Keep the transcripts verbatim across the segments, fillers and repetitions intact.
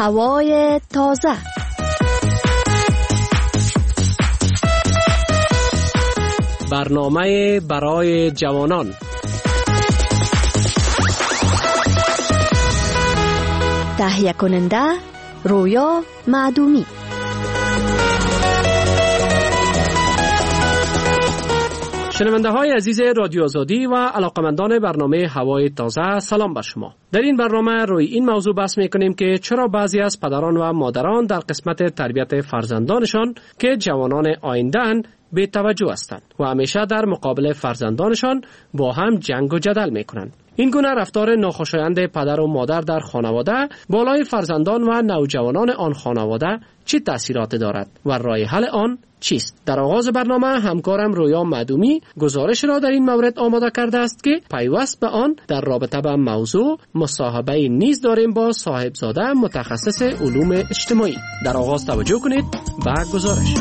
هوای تازه. برنامه برای جوانان. تهیه کننده رویا معدومی. شنونده های عزیز رادیو آزادی و علاقمندان برنامه هوای تازه، سلام بر شما. در این برنامه روی این موضوع بحث میکنیم که چرا بعضی از پدران و مادران در قسمت تربیت فرزندانشان که جوانان آینده‌اند بی توجه هستند و همیشه در مقابل فرزندانشان با هم جنگ و جدل میکنند. این گونه رفتار ناخوشایند پدر و مادر در خانواده بالای فرزندان و نوجوانان آن خانواده چه تأثیراتی دارد و راه حل آن چیست؟ در آغاز برنامه همکارم رویا معدومی گزارش را در این مورد آماده کرده است که پیوست به آن در رابطه با موضوع مصاحبه نیز داریم با صاحبزاده متخصص علوم اجتماعی. در آغاز توجه کنید به گزارش.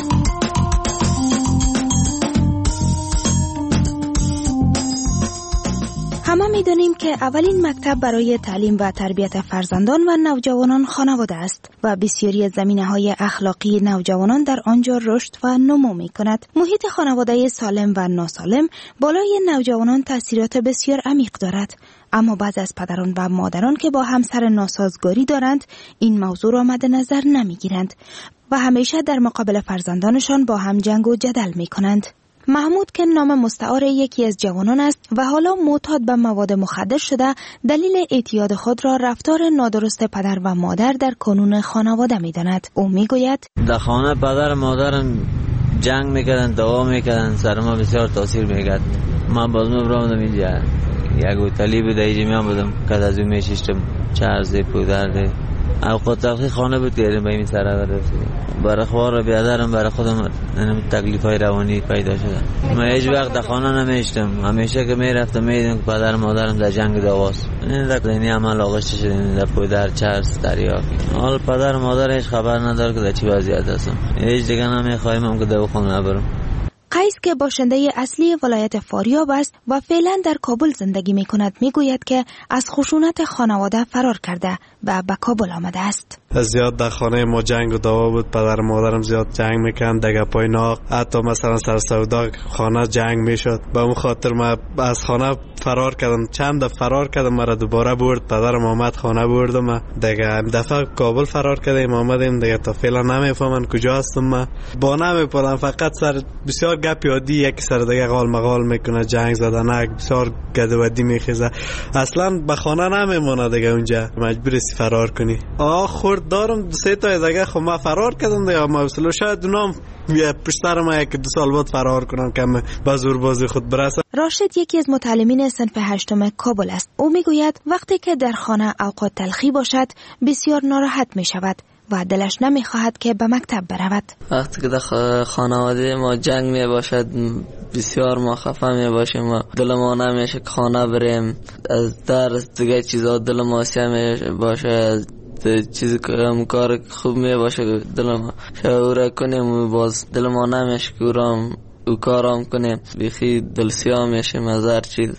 همه می‌دانیم که اولین مکتب برای تعلیم و تربیت فرزندان و نوجوانان خانواده است و بسیاری از زمینه‌های اخلاقی نوجوانان در آنجا رشد و نمو می‌کند. محیط خانواده سالم و ناسالم بالای نوجوانان تأثیرات بسیار عمیق دارد. اما بعضی از پدران و مادران که با همسر ناسازگاری دارند این موضوع را مد نظر نمی‌گیرند و همیشه در مقابل فرزندانشان با هم جنگ و جدل می‌کنند. محمود که نام مستعار یکی از جوانان است و حالا معتاد به مواد مخدر شده، دلیل اعتیاد خود را رفتار نادرست پدر و مادر در کانون خانواده می‌داند. او می‌گوید در خانه پدر و مادرم جنگ می‌کردند، دعوا می‌کردند، سر ما بسیار تاثیر می‌کرد. من باز می‌برم اینجا یک هتلی بود، اینجا می‌بودم که از اون می‌شیشتم چرز پودر اوقات تلخی خانه بود کردیم به این سر برای خوار بیادرم برای خودم تکلیف های روانی پیدا شده. من هیچ وقت در خانه نمیشتم، همیشه که میرفتم میدیدم که پدر مادرم در جنگ دعواست. این در اینی عمل آغشته شده در پودر چرس دریا. حال پدر مادر هیچ خبر نداره که در چی وضعیت هستم. هیچ دیگه نمیخوایم هم که دواخانه نبرم. قیس که باشنده اصلی ولایت فاریاب است و فعلا در کابل زندگی می کند می گوید که از خشونت خانواده فرار کرده و به کابل آمده است. زیاد در خانه ما جنگ و دعوا بود، پدر و مادرم زیاد جنگ میکردن، دیگه پای ناق، حتی مثلا سر سودا خانه جنگ میشد. به اون خاطر ما از خانه فرار کردم، چند دفعه فرار کردم، مرا دوباره برد پدرم آمد خانه بردم. دیگه دفعه کابل فرار کردیم آمدیم، دیگه تا فعلا نمیفهمن کجا هستم. ما با نمیپرم، فقط سر بسیار گپ یادی یک سر دیگه قال مقال میکنه، جنگ زدنک بسیار گدودی میخیزه، اصلا به خانه نمیمونه دیگه، اونجا مجبوری فرار کنی. آ خورد دارم سه تا دیگه، خب ما فرار کردم دیگه، ما اصلا شاید اونام پشتر ما یک دو سال بعد فرار کنم که به زور بازی خود برسه. راشد یکی از متعلمین صنف هشتم کابل است. او میگوید وقتی که در خانه اوقات تلخی باشد بسیار ناراحت می شود و دلش نمیخواهد که به مکتب برود. وقتی که در خانواده ما جنگ می باشد بسیار ما خفه می باشیم و دل ما نمیشه که خانه بریم، از درس دیگه چیزا دل ما سیاه می باشه، چیزی که کار خوب می باشه دل ما شعوره کنیم و باز دل ما نمیشه که اورام او کارام کنیم، بیخی دل سیاه میشیم از هر چیز،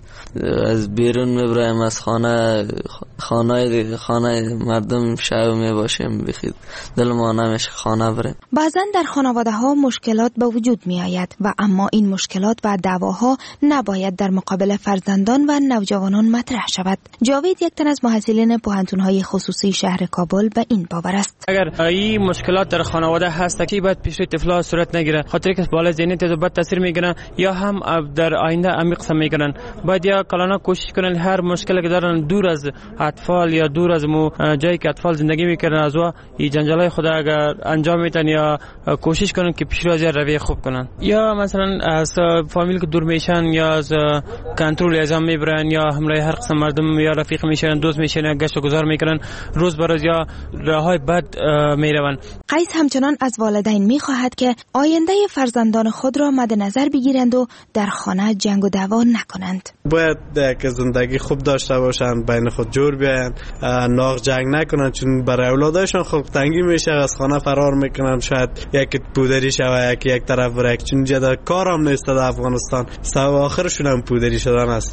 از بیرون میبرایم از خانه خانه خانه مردم شعو میباشیم، بیخی دل ما نمیشه خانه بریم. بعضا در خانواده ها مشکلات به وجود می آید و اما این مشکلات و دعواها نباید در مقابل فرزندان و نوجوانان مطرح شود. جاوید یک تن از محصلین پوهنتون‌های خصوصی شهر کابل به این باور است. اگر این مشکلات در خانواده هست که باید پیش روی طفل‌ها صورت نگیره، خاطر که بالا ذهنیت و بد تاثیر میگیرن یا هم در آینده عمیق سم میگیرن. باید یا کلانا کوشش کنن هر مشکلی که دارن دور از اطفال یا دور از مو جایی که اطفال زندگی میکنن از وا این جنجالای خود اگر انجام میدن یا کوشش کنن که پیش روی رویه خوب کنن، یا مثلا از فامیل که دور میشن یا از کنترل اعزام میبرن یا همراه هر قسم مردم یا رفیق میشن، دوست میشن، گشت و گذار میکنن، روز به روز یا راههای بد میروند. قیس همچنان از والدین میخواهد که آینده فرزندان خود را مد نظر بگیرند و در خانه جنگ و دعوا نکنند. باید که زندگی خوب داشته باشند، بین خود جور بیاین، ناق جنگ نکنند، چون برای اولادشان خب تنگی میشه، از خانه فرار میکنن، شاید یک پودری شوه یک یک طرف بره، چون جدا کارم نیست در افغانستان، سو آخرشون هم پودری شدن هسته.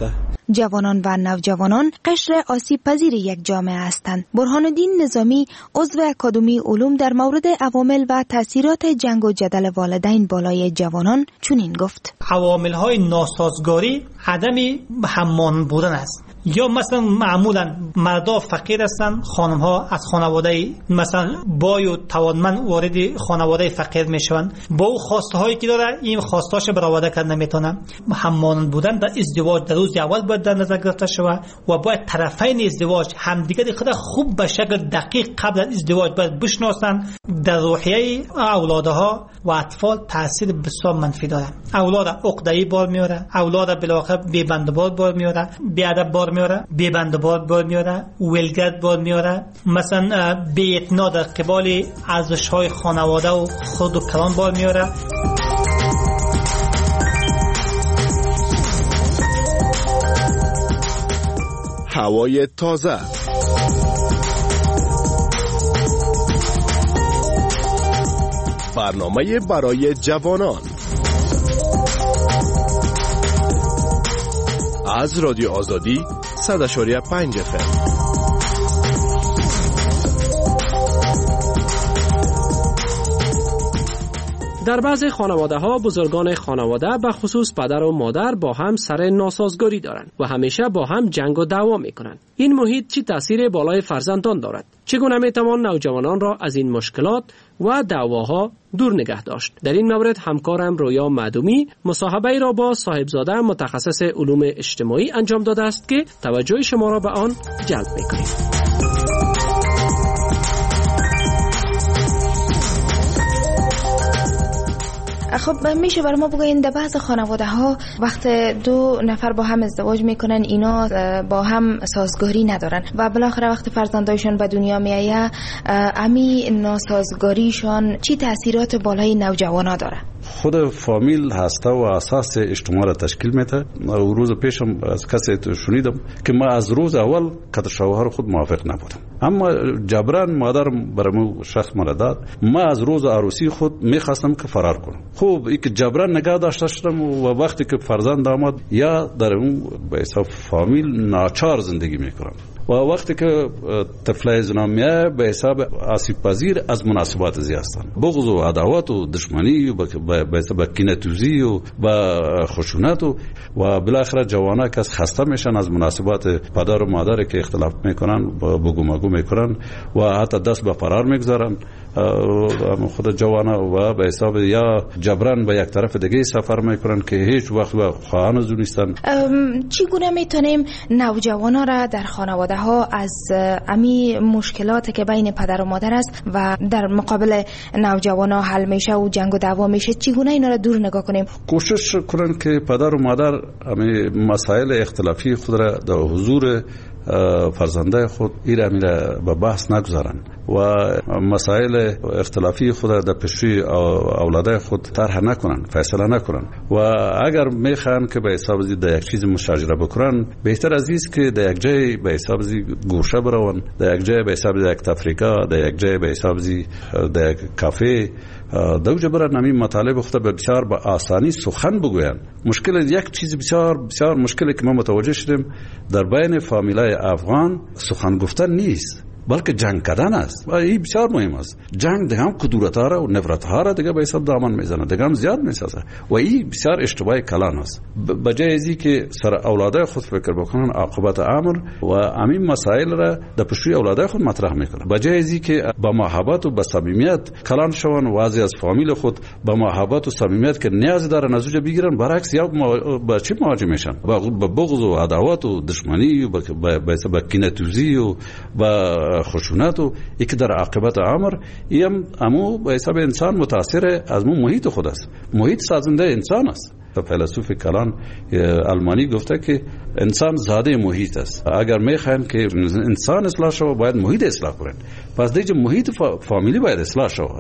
جوانان و نوجوانان قشر آسیب پذیر یک جامعه هستند. برهان الدین نظامی عضو اکادمی علوم در مورد عوامل و تاثیرات جنگ و جدل والدین بالای جوانان چنین گفت: عوامل‌های ناسازگاری عدم هممان بودن است. یا مثلا معمولا مردا فقیر هستن، خانم ها از خانواده مثلا بای و توانمند وارد خانواده فقیر میشون، با او خواسته هایی که داره این خواستاش برآورده کردن نمیتونه. همانند بودن در ازدواج در روز اول باید در نظر گرفته شود و باید طرفین ازدواج همدیگر خود خوب به شکل دقیق قبل از ازدواج باید بشناسن. در روحیه اولادها و اطفال تاثیر بسیار منفی داره. اولاد عقده‌ای بار میاره، اولاد بالاخره بی بندبار بار میاره، بی ادب بار میاره، بی بندبار بار میاره، ولگرد بار میاره، مثلا بی اعتنا در قبال ارزش‌های خانواده و خود و کلان بار میاره. هوای تازه، برنامه برای جوانان از رادیو آزادی صد و پنج اف ام. در بعضی خانواده ها بزرگان خانواده به خصوص پدر و مادر با هم سر ناسازگاری دارند و همیشه با هم جنگ و دعوا میکنند. این محیط چه تاثیر بالای فرزندان دارد؟ چگونه میتوان نوجوانان را از این مشکلات و دعواها دور نگه داشت؟ در این مورد همکارم رویا معدومی مصاحبه را با صاحبزاده متخصص علوم اجتماعی انجام داده است که توجه شما را به آن جلب میکنیم. خب میشه برای ما بگوین در بعض خانواده ها وقت دو نفر با هم ازدواج میکنن اینا با هم سازگاری ندارن و بالاخره وقت فرزندایشون به دنیا میایه امی ناسازگاریشون چی تاثیرات بالای نوجوانا داره؟ خود فامیل هسته و اساس اجتماع را تشکیل میده. و روز پیشم از کسی شنیدم که ما از روز اول که شوهر خود موافق نبودم، اما جبران مادرم برام شخص مرا داد. ما از روز عروسی خود میخواستم که فرار کنم. خوب این که جبران نگاه داشته شدم و وقتی که فرزند آمد یا در اون به حساب فامیل ناچار زندگی میکنم و وقتی که طفل زنان میاد به حساب آسیب پذیر از مناسبات زی هستند. بغض و عداوت و دشمنی و به حساب کینه‌توزی و با خشونت و و بالاخره جوانا که خسته میشن از مناسبات پدر و مادر که اختلاف میکنن بگو مگو میکنن و حتی دست به فرار میگذارن خود جوانا و به حساب یا جبران به یک طرف دیگه سفر میکنن که هیچ وقت با خواهان زو نیستن. چگونه میتونیم نوجوانا را در خانواده ها از امی مشکلات که بین پدر و مادر است و در مقابل نوجوانا حل میشه و جنگ و دعوا میشه چگونه اینا را دور نگاه کنیم؟ کوشش کنن که پدر و مادر امی مسائل اختلافی خود را در حضور فرزنده خود ایره میره به بحث نگذارن و مسائل اختلافی خود در پیشی اولاده خود طرح نکنن، فیصله نکنن و اگر میخوان که به حساب زی در یک چیز مشاجره بکنن بهتر از است که در یک جای به حساب زی گوشه برون، در یک جای به حساب زی یک تفریقه، در یک جای به حساب زی در یک کافه دوجه برن همین مطالب خود به بسیار با آسانی سخن بگوین. مشکل یک چیز بسیار بسیار مشکلی که ما متوجه شدیم در بین فامیلای افغان سخن گفتن نیست بلکه جنگ کردن است و این بسیار مهم است. جنگ دیگه هم کدورت ها را و نفرت ها را دیگه به حساب دامن میزنه، دیگه هم زیاد میسازه و این بسیار اشتباه کلان است. بجای ازی که سر اولاده خود فکر بکنن عاقبت امر و همین مسائل را در پشوی اولاده خود مطرح میکنن، بجای ازی که با محبت و با صمیمیت کلان شون و از از فامیل خود با محبت و صمیمیت که نیاز دارن از اوجا بگیرن، برعکس یا با چی مواجه میشن؟ با بغض و عداوت و دشمنی و با کینه‌توزی و با خشونت و یک در عاقبت امر ایم امو به حساب انسان متاثر از مو محیط خود است. محیط سازنده انسان است. فیلسوف کلان آلمانی گفته که انسان زاده محیط است. اگر میخواین که انسان اصلاح شود باید محیط اصلاح کنن. پس دیگه محیط فامیلی باید اصلاح شود.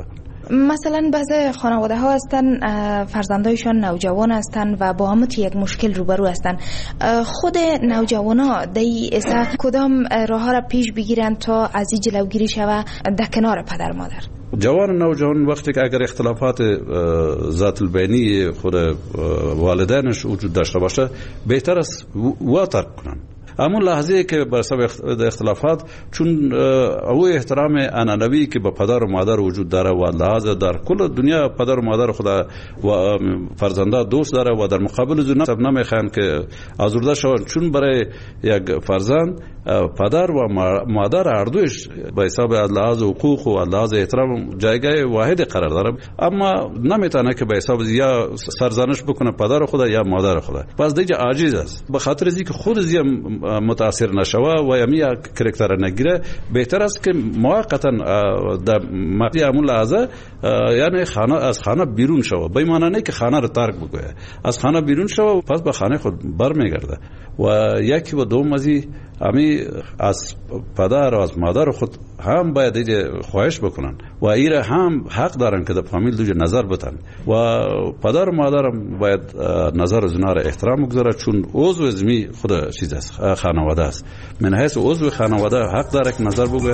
مثلا بعضی خانواده ها هستن فرزندایشان نوجوان هستن و با هم یک مشکل روبرو هستن. خود نوجوان ها دی ایسا کدام راه ها را پیش بگیرن تا از این جلوگیری شوه در کنار پدر مادر؟ جوان نوجوان وقتی که اگر اختلافات ذات البینی خود والدینش وجود داشته باشه بهتر است وا ترک کنن. همون لحظه که بر سبب اختلافات چون او احترام انانوی که به پدر و مادر وجود داره و لحاظ در کل دنیا پدر و مادر خدا و فرزنده دوست داره و در مقابل زن نمیخوان که آزرده شوند، چون برای یک فرزند پدر و مادر هر دوش به حساب لحاظ حقوق و لحاظ احترام جایگاه واحد قرار داره، اما نمیتونه که به حساب یا سرزنش بکنه پدر خدا یا مادر خدا. پس دیگه عاجز است. به خاطر اینکه خود زی متاثر نشوه و یمی کرکتر نگیره، بهتر است که موقتا در مقطع همون لحظه یعنی خانه از خانه بیرون شوه. به معنی نه که خانه رو ترک بکنه، از خانه بیرون شوه پس به خانه خود برمیگرده. و یکی و دوم ازی امی از پدر و از مادر خود هم باید ایده خواهش بکنن و ایره هم حق دارن که در فامیل دوجه نظر بتن و پدر و مادر باید نظر زنا را احترام بگذاره، چون عضو ازمی خود چیز است، خانواده است. من حیث عضو خانواده حق داره که نظر بگه.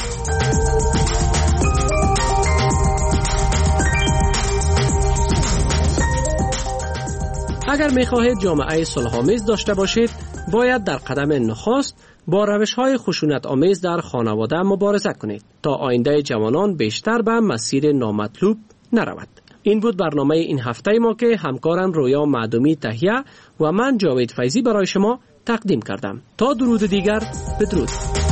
اگر می‌خواهید جامعه صلح‌آمیز داشته باشید، باید در قدم نخست با روش‌های خشونت آمیز در خانواده مبارزه کنید تا آینده جوانان بیشتر به مسیر نامطلوب نرود. این بود برنامه این هفته ما که همکارم رویا معدومی تهیه و من جاوید فیضی برای شما تقدیم کردم. تا درود دیگر، بدرود.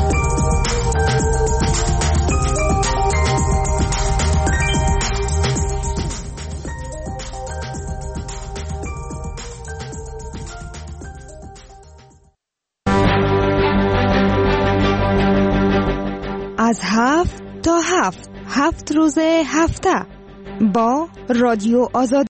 از هفت تا هفت هفت روز هفته با رادیو آزادی.